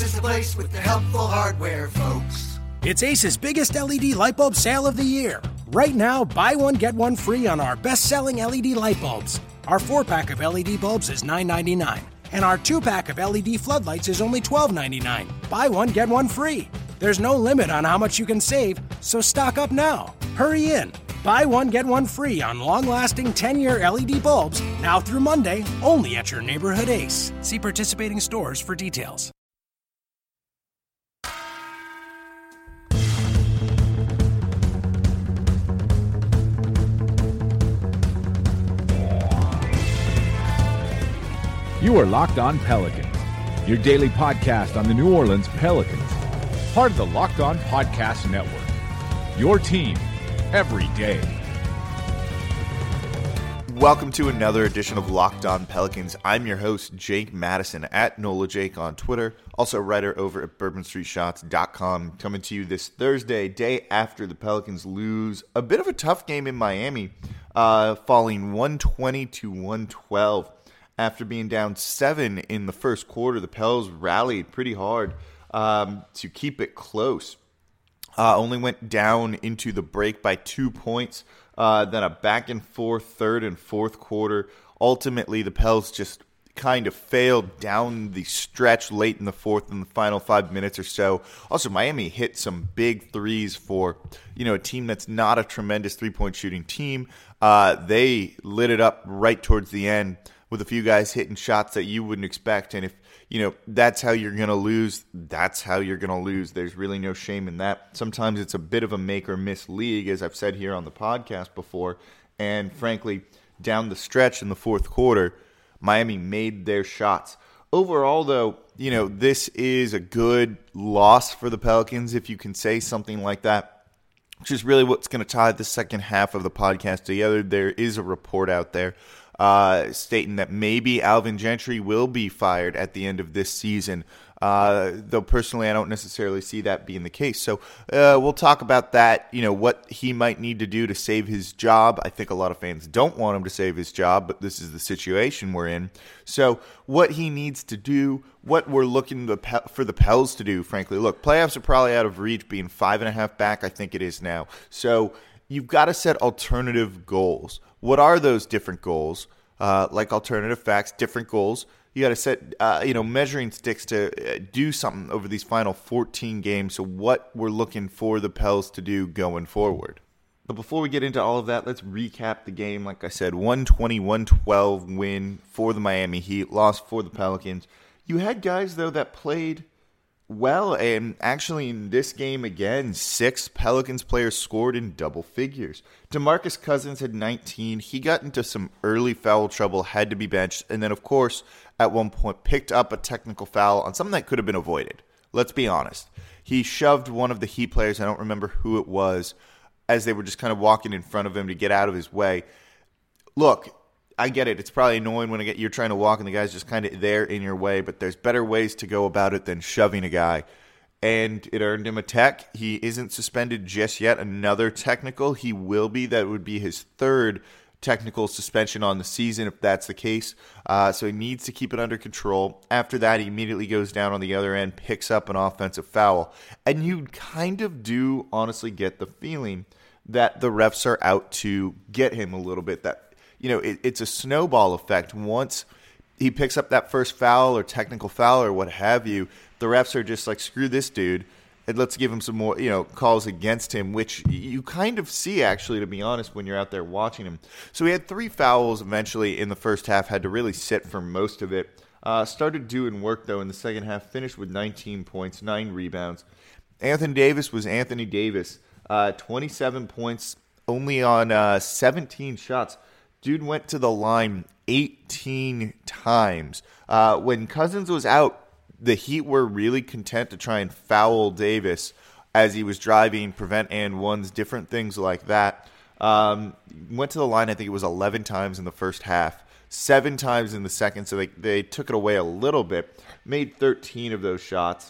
is the place with the helpful hardware, folks. It's Ace's biggest LED light bulb sale of the year. Right now, buy one, get one free on our best-selling LED light bulbs. Our 4-pack of LED bulbs is $9.99, and our 2-pack of LED floodlights is only $12.99. Buy one, get one free. There's no limit on how much you can save, so stock up now. Hurry in. Buy one, get one free on long-lasting 10-year LED bulbs, now through Monday, only at your neighborhood Ace. See participating stores for details. You are Locked On Pelicans, your daily podcast on the New Orleans Pelicans, part of the Locked On Podcast Network, your team every day. Welcome to another edition of Locked On Pelicans. I'm your host, Jake Madison, at NolaJake on Twitter, also a writer over at BourbonStreetShots.com, coming to you this Thursday, day after the Pelicans lose a bit of a tough game in Miami, falling 120-112. After being down 7 in the first quarter, the Pels rallied pretty hard to keep it close. Only went down into the break by 2 points. Then a back-and-forth third and fourth quarter. Ultimately, the Pels just kind of failed down the stretch late in the fourth in the final 5 minutes or so. Also, Miami hit some big threes for, a team that's not a tremendous three-point shooting team. They lit it up right towards the end with a few guys hitting shots that you wouldn't expect. And if, that's how you're going to lose, that's how you're going to lose. There's really no shame in that. Sometimes it's a bit of a make or miss league, as I've said here on the podcast before. And frankly, down the stretch in the fourth quarter, Miami made their shots. Overall, though, this is a good loss for the Pelicans, if you can say something like that, which is really what's going to tie the second half of the podcast together. There is a report out there stating that maybe Alvin Gentry will be fired at the end of this season, though personally I don't necessarily see that being the case. So we'll talk about that, what he might need to do to save his job. I think a lot of fans don't want him to save his job, but this is the situation we're in. So what he needs to do, what we're looking for the Pels to do, frankly. Look, playoffs are probably out of reach, being 5.5 back, I think it is now. So you've got to set alternative goals. What are those different goals? Like alternative facts, different goals. You got to set, measuring sticks to do something over these final 14 games. So what we're looking for the Pels to do going forward. But before we get into all of that, let's recap the game. Like I said, 120-112 win for the Miami Heat, loss for the Pelicans. You had guys, though, that played well, and actually in this game again, 6 Pelicans players scored in double figures. DeMarcus Cousins had 19. He got into some early foul trouble, had to be benched, and then, of course, at one point picked up a technical foul on something that could have been avoided. Let's be honest. He shoved one of the Heat players, I don't remember who it was, as they were just kind of walking in front of him to get out of his way. Look, I get it. It's probably annoying when you're trying to walk and the guy's just kind of there in your way, but there's better ways to go about it than shoving a guy. And it earned him a tech. He isn't suspended just yet. Another technical. He will be. That would be his third technical suspension on the season if that's the case. So he needs to keep it under control. After that, he immediately goes down on the other end, picks up an offensive foul. And you kind of do honestly get the feeling that the refs are out to get him a little bit. That it's a snowball effect. Once he picks up that first foul or technical foul or what have you, the refs are just like, screw this dude, and let's give him some more, calls against him, which you kind of see, actually, to be honest, when you're out there watching him. So he had 3 fouls eventually in the first half, had to really sit for most of it. Started doing work, though, in the second half, finished with 19 points, 9 rebounds. Anthony Davis was Anthony Davis, 27 points, only on 17 shots. Dude went to the line 18 times. When Cousins was out, the Heat were really content to try and foul Davis as he was driving, prevent and ones, different things like that. Went to the line, I think it was 11 times in the first half, 7 times in the second, so they took it away a little bit, made 13 of those shots,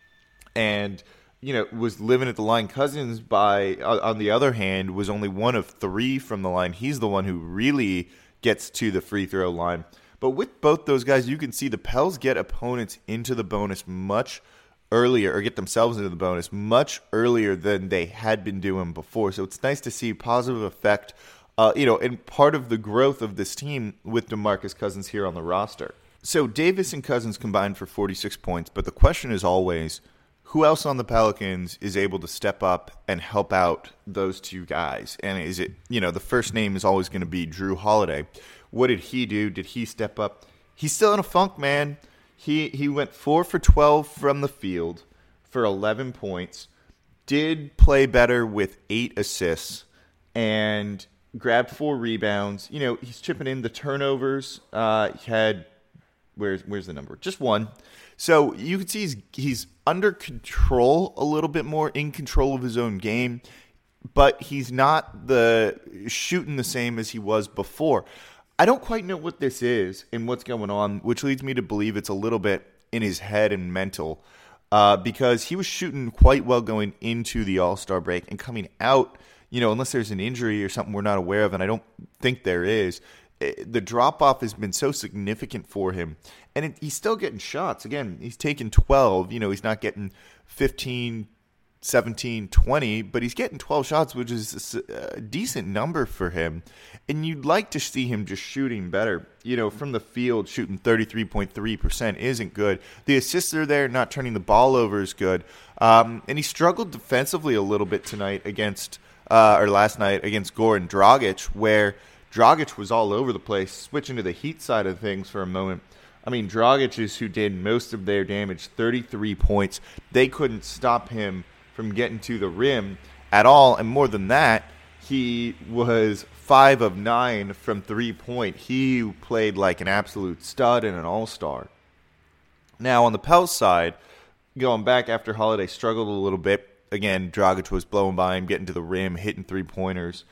and was living at the line. Cousins, on the other hand, was only 1 of 3 from the line. He's the one who really gets to the free throw line. But with both those guys, you can see the Pels get opponents into the bonus much earlier or get themselves into the bonus much earlier than they had been doing before. So it's nice to see a positive effect, and part of the growth of this team with DeMarcus Cousins here on the roster. So Davis and Cousins combined for 46 points, but the question is always, who else on the Pelicans is able to step up and help out those two guys? And is it, the first name is always going to be Jrue Holiday. What did he do? Did he step up? He's still in a funk, man. He went 4 for 12 from the field for 11 points, did play better with 8 assists, and grabbed 4 rebounds. He's chipping in the turnovers. He had, where's the number? Just 1. So you can see he's under control a little bit more, in control of his own game, but he's not shooting the same as he was before. I don't quite know what this is and what's going on, which leads me to believe it's a little bit in his head and mental, because he was shooting quite well going into the All-Star break and coming out, unless there's an injury or something we're not aware of, and I don't think there is, the drop-off has been so significant for him. And he's still getting shots. Again, he's taking 12. He's not getting 15, 17, 20, but he's getting 12 shots, which is a decent number for him. And you'd like to see him just shooting better. From the field, shooting 33.3% isn't good. The assists are there, not turning the ball over is good. And he struggled defensively a little bit last night against Goran Dragic, where Dragic was all over the place, switching to the Heat side of things for a moment. I mean, Dragic is who did most of their damage, 33 points. They couldn't stop him from getting to the rim at all. And more than that, he was 5 of 9 from 3-point. He played like an absolute stud and an all-star. Now, on the Pels side, going back after Holiday struggled a little bit. Again, Dragic was blowing by him, getting to the rim, hitting 3-pointers.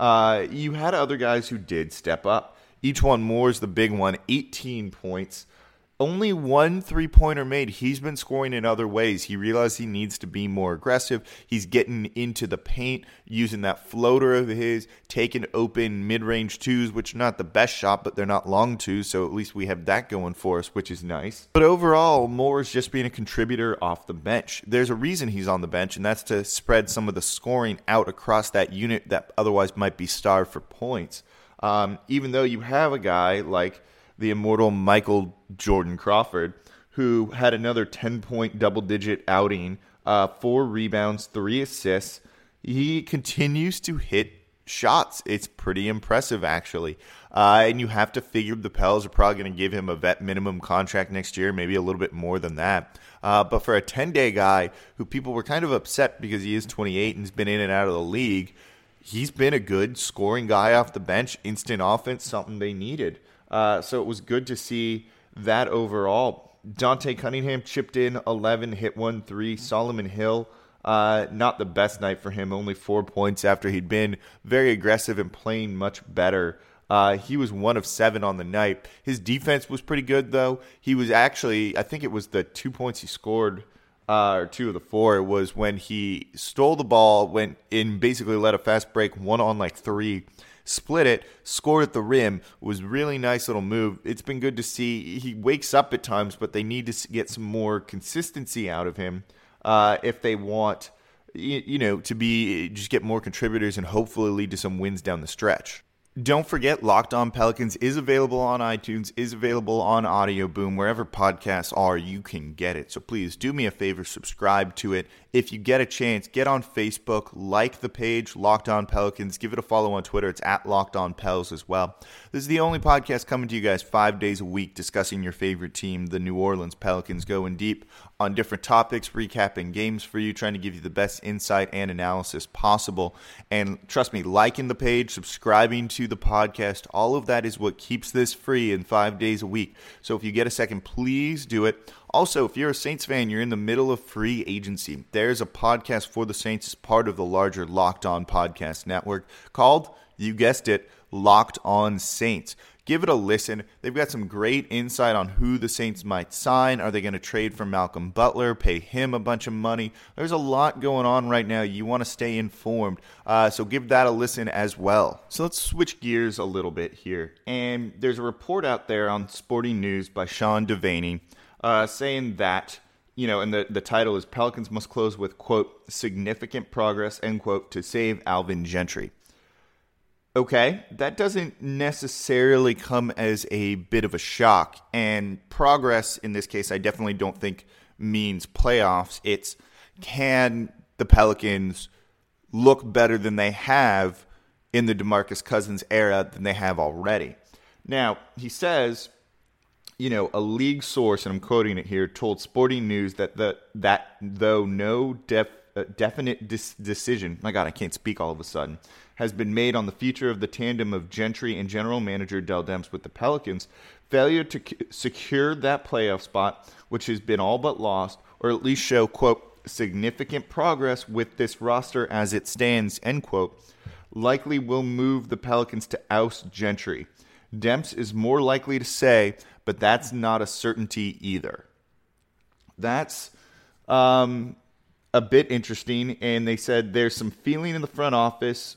You had other guys who did step up. Each one more is the big one, 18 points. Only 1 3-pointer made. He's been scoring in other ways. He realized he needs to be more aggressive. He's getting into the paint, using that floater of his, taking open mid-range twos, which are not the best shot, but they're not long twos, so at least we have that going for us, which is nice. But overall, Moore is just being a contributor off the bench. There's a reason he's on the bench, and that's to spread some of the scoring out across that unit that otherwise might be starved for points. Even though you have a guy like the immortal Michael Jordan Crawford, who had another 10-point double-digit outing, 4 rebounds, 3 assists. He continues to hit shots. It's pretty impressive, actually. And you have to figure the Pels are probably going to give him a vet minimum contract next year, maybe a little bit more than that. But for a 10-day guy who people were kind of upset because he is 28 and has been in and out of the league, he's been a good scoring guy off the bench, instant offense, something they needed. So it was good to see that overall. Dante Cunningham chipped in 11, hit 1 3. Solomon Hill, not the best night for him, only 4 points after he'd been very aggressive and playing much better. He was 1 of 7 on the night. His defense was pretty good, though. He was actually, I think it was the 2 points he scored, or 2 of the 4, was when he stole the ball, went in, basically led a fast break, 1 on 3. Split it, scored at the rim. Was really nice little move. It's been good to see. He wakes up at times, but they need to get some more consistency out of him if they want, to be just get more contributors and hopefully lead to some wins down the stretch. Don't forget, Locked On Pelicans is available on iTunes, is available on Audio Boom. Wherever podcasts are, you can get it. So please do me a favor, subscribe to it. If you get a chance, get on Facebook, like the page, Locked On Pelicans. Give it a follow on Twitter. It's at Locked On Pels as well. This is the only podcast coming to you guys 5 days a week discussing your favorite team, the New Orleans Pelicans, going deep on different topics, recapping games for you, trying to give you the best insight and analysis possible. And trust me, liking the page, subscribing to the podcast, all of that is what keeps this free in 5 days a week. So if you get a second, please do it. Also, if you're a Saints fan, you're in the middle of free agency. There's a podcast for the Saints as part of the larger Locked On Podcast Network called, you guessed it, Locked On Saints. Give it a listen. They've got some great insight on who the Saints might sign. Are they going to trade for Malcolm Butler, pay him a bunch of money? There's a lot going on right now. You want to stay informed, so give that a listen as well. So let's switch gears a little bit here. And there's a report out there on Sporting News by Sean Devaney saying that, and the title is Pelicans must close with, quote, significant progress, end quote, to save Alvin Gentry. Okay, that doesn't necessarily come as a bit of a shock. And progress, in this case, I definitely don't think means playoffs. It's, can the Pelicans look better than they have in the DeMarcus Cousins era than they have already? Now, he says, a league source, and I'm quoting it here, told Sporting News that though no definite decision, my God, I can't speak all of a sudden, has been made on the future of the tandem of Gentry and general manager Dell Demps with the Pelicans, failure to secure that playoff spot, which has been all but lost, or at least show, quote, significant progress with this roster as it stands, end quote, likely will move the Pelicans to oust Gentry. Demps is more likely to say, but that's not a certainty either. That's a bit interesting, and they said there's some feeling in the front office.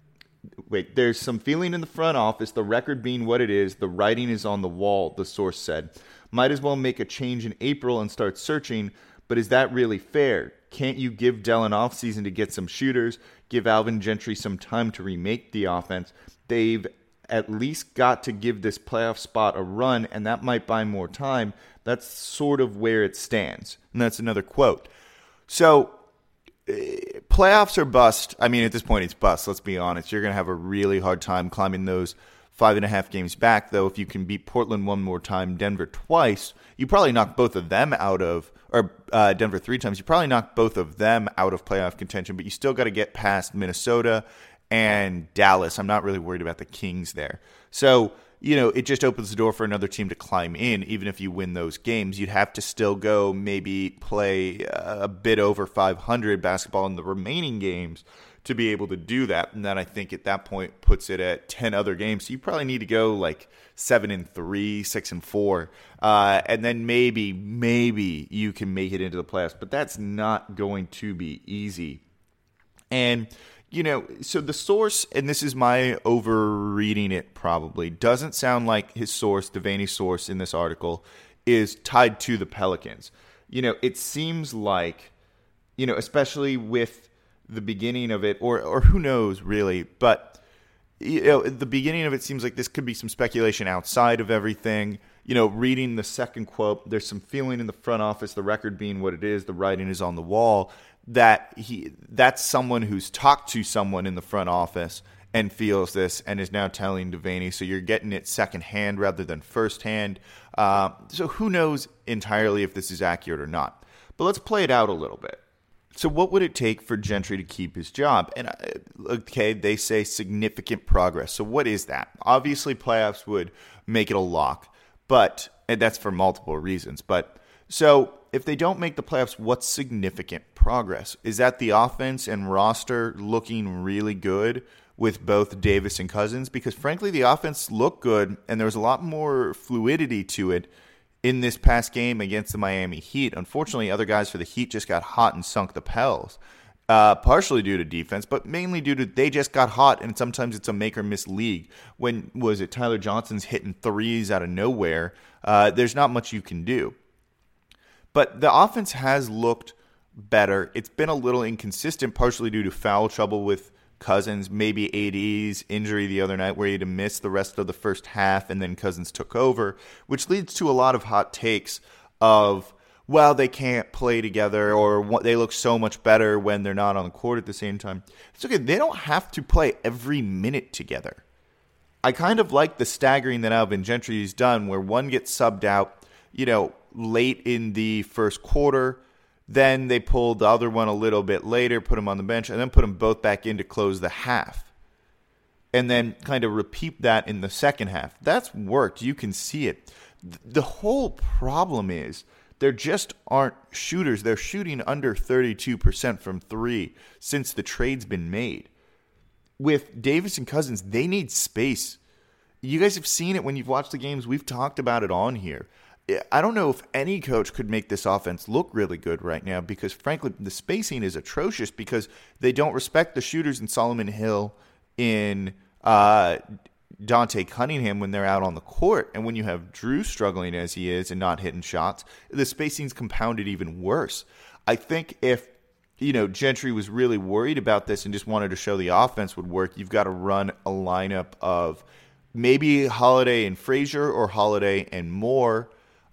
There's some feeling in the front office, the record being what it is, the writing is on the wall, the source said. Might as well make a change in April and start searching, but is that really fair? Can't you give Dell an offseason to get some shooters, give Alvin Gentry some time to remake the offense? They've at least got to give this playoff spot a run, and that might buy more time. That's sort of where it stands. And that's another quote. So, playoffs are bust. I mean, at this point, it's bust. Let's be honest. You're going to have a really hard time climbing those 5.5 games back, though. If you can beat Portland one more time, Denver twice, you probably knock both of them out of, or Denver 3 times, you probably knock both of them out of playoff contention, but you still got to get past Minnesota and Dallas. I'm not really worried about the Kings there. So, it just opens the door for another team to climb in. Even if you win those games, you'd have to still go maybe play a bit over 500 basketball in the remaining games to be able to do that. And then I think at that point puts it at 10 other games. So you probably need to go like 7-3, 6-4. And then maybe you can make it into the playoffs. But that's not going to be easy. And so the source, and this is my overreading it probably, doesn't sound like his source, Devaney's source in this article, is tied to the Pelicans. It seems like, especially with the beginning of it, or who knows really, but, the beginning of it seems like this could be some speculation outside of everything. Reading the second quote, there's some feeling in the front office, the record being what it is, the writing is on the wall, that's someone who's talked to someone in the front office and feels this and is now telling Devaney. So you're getting it secondhand rather than firsthand. So who knows entirely if this is accurate or not. But let's play it out a little bit. So what would it take for Gentry to keep his job? And okay, they say significant progress. So what is that? Obviously, playoffs would make it a lock, and that's for multiple reasons. But so if they don't make the playoffs, what's significant progress? Is that the offense and roster looking really good with both Davis and Cousins? Because frankly, the offense looked good, and there was a lot more fluidity to it in this past game against the Miami Heat. Unfortunately, other guys for the Heat just got hot and sunk the Pels, partially due to defense, but mainly due to they just got hot, and sometimes it's a make-or-miss league. When was it Tyler Johnson's hitting threes out of nowhere? There's not much you can do. But the offense has looked better. It's been a little inconsistent, partially due to foul trouble with Cousins, maybe AD's injury the other night where he had to miss the rest of the first half and then Cousins took over, which leads to a lot of hot takes of, well, they can't play together or they look so much better when they're not on the court at the same time. It's okay. They don't have to play every minute together. I kind of like the staggering that Alvin Gentry's done where one gets subbed out, late in the first quarter. Then they pulled the other one a little bit later, put him on the bench, and then put them both back in to close the half. And then kind of repeat that in the second half. That's worked. You can see it. The whole problem is there just aren't shooters. They're shooting under 32% from three since the trade's been made. With Davis and Cousins, they need space. You guys have seen it when you've watched the games. We've talked about it on here. I don't know if any coach could make this offense look really good right now because, frankly, the spacing is atrocious because they don't respect the shooters in Solomon Hill, in Dante Cunningham when they're out on the court. And when you have Drew struggling as he is and not hitting shots, the spacing's compounded even worse. I think if, Gentry was really worried about this and just wanted to show the offense would work, you've got to run a lineup of maybe Holiday and Frazier or Holiday and Moore,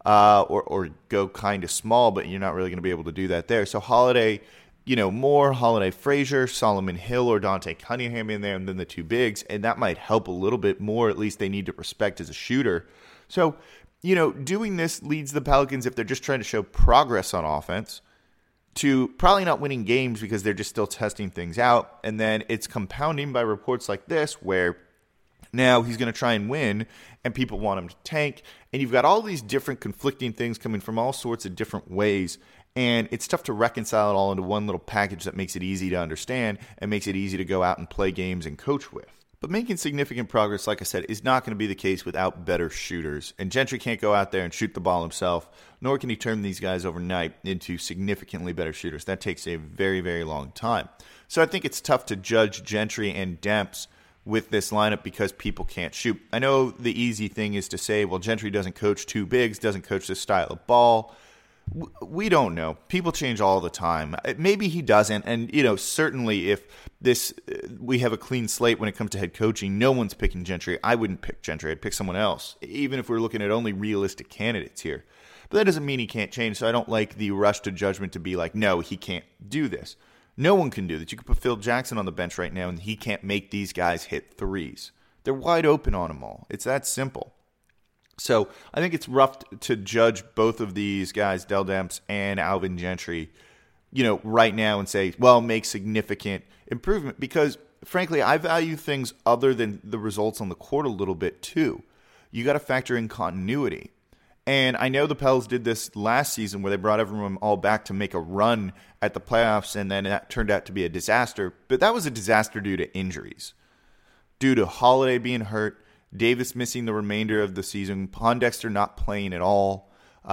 or go kind of small, but you're not really going to be able to do that there. So Holiday, Moore, Holiday, Frazier, Solomon Hill, or Dante Cunningham in there, and then the two bigs, and that might help a little bit more. At least they need to respect as a shooter. So, doing this leads the Pelicans, if they're just trying to show progress on offense, to probably not winning games because they're just still testing things out. And then it's compounding by reports like this where now he's going to try and win and people want him to tank. And you've got all these different conflicting things coming from all sorts of different ways. And it's tough to reconcile it all into one little package that makes it easy to understand and makes it easy to go out and play games and coach with. But making significant progress, like I said, is not going to be the case without better shooters. And Gentry can't go out there and shoot the ball himself, nor can he turn these guys overnight into significantly better shooters. That takes a very, very long time. So I think it's tough to judge Gentry and Demps with this lineup because people can't shoot. I know the easy thing is to say, well, Gentry doesn't coach two bigs, doesn't coach this style of ball. We don't know. People change all the time. Maybe he doesn't. And, certainly if we have a clean slate when it comes to head coaching, no one's picking Gentry. I wouldn't pick Gentry. I'd pick someone else, even if we're looking at only realistic candidates here. But that doesn't mean he can't change. So I don't like the rush to judgment to be like, no, he can't do this. No one can do this. You could put Phil Jackson on the bench right now, and he can't make these guys hit threes. They're wide open on them all. It's that simple. So I think it's rough to judge both of these guys, Dell Demps and Alvin Gentry, right now and say, well, make significant improvement. Because, frankly, I value things other than the results on the court a little bit, too. You got to factor in continuity. And I know the Pels did this last season where they brought everyone all back to make a run at the playoffs, and then that turned out to be a disaster. But that was a disaster due to injuries. Due to Holiday being hurt, Davis missing the remainder of the season, Pondexter not playing at all.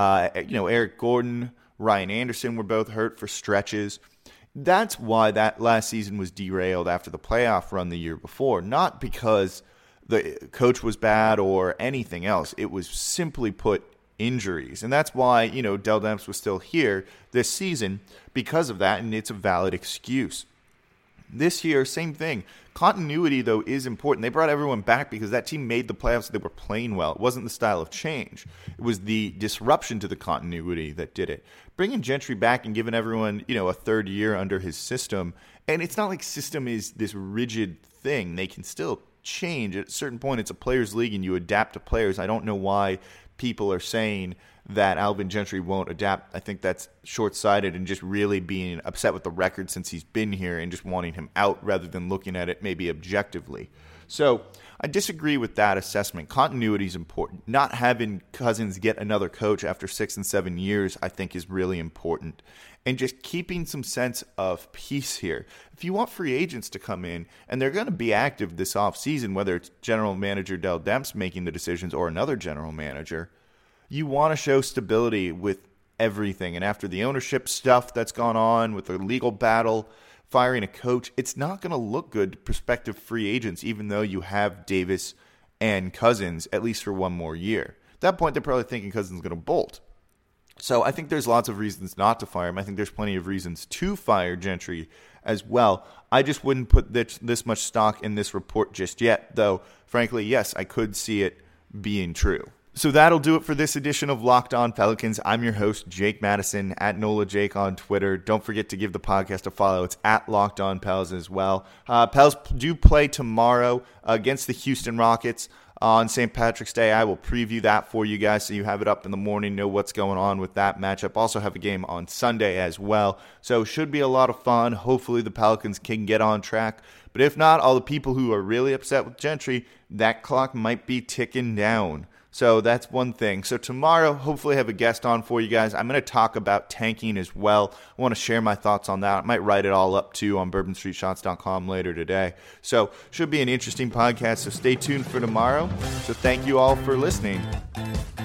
Eric Gordon, Ryan Anderson were both hurt for stretches. That's why that last season was derailed after the playoff run the year before. Not because the coach was bad or anything else. It was simply put injuries. And that's why, Dell Demps was still here this season because of that, and it's a valid excuse. This year, same thing. Continuity, though, is important. They brought everyone back because that team made the playoffs. They were playing well. It wasn't the style of change. It was the disruption to the continuity that did it. Bringing Gentry back and giving everyone, a third year under his system. And it's not like system is this rigid thing. They can still change. At a certain point, it's a players' league and you adapt to players. I don't know why people are saying that Alvin Gentry won't adapt. I think that's short-sighted and just really being upset with the record since he's been here and just wanting him out rather than looking at it maybe objectively. So I disagree with that assessment. Continuity is important. Not having Cousins get another coach after 6 and 7 years I think is really important. And just keeping some sense of peace here. If you want free agents to come in, and they're going to be active this offseason, whether it's general manager Dell Demps making the decisions or another general manager, you want to show stability with everything. And after the ownership stuff that's gone on with the legal battle, firing a coach, it's not going to look good to prospective free agents, even though you have Davis and Cousins, at least for one more year. At that point, they're probably thinking Cousins is going to bolt. So I think there's lots of reasons not to fire him. I think there's plenty of reasons to fire Gentry as well. I just wouldn't put this much stock in this report just yet, though, frankly, yes, I could see it being true. So that'll do it for this edition of Locked On Pelicans. I'm your host, Jake Madison, at NOLA Jake on Twitter. Don't forget to give the podcast a follow. It's at Locked On Pels as well. Pels do play tomorrow against the Houston Rockets on St. Patrick's Day. I will preview that for you guys so you have it up in the morning, know what's going on with that matchup. Also have a game on Sunday as well. So should be a lot of fun. Hopefully the Pelicans can get on track. But if not, all the people who are really upset with Gentry, that clock might be ticking down. So that's one thing. So tomorrow, hopefully I have a guest on for you guys. I'm going to talk about tanking as well. I want to share my thoughts on that. I might write it all up too on bourbonstreetshots.com later today. So should be an interesting podcast. So stay tuned for tomorrow. So thank you all for listening.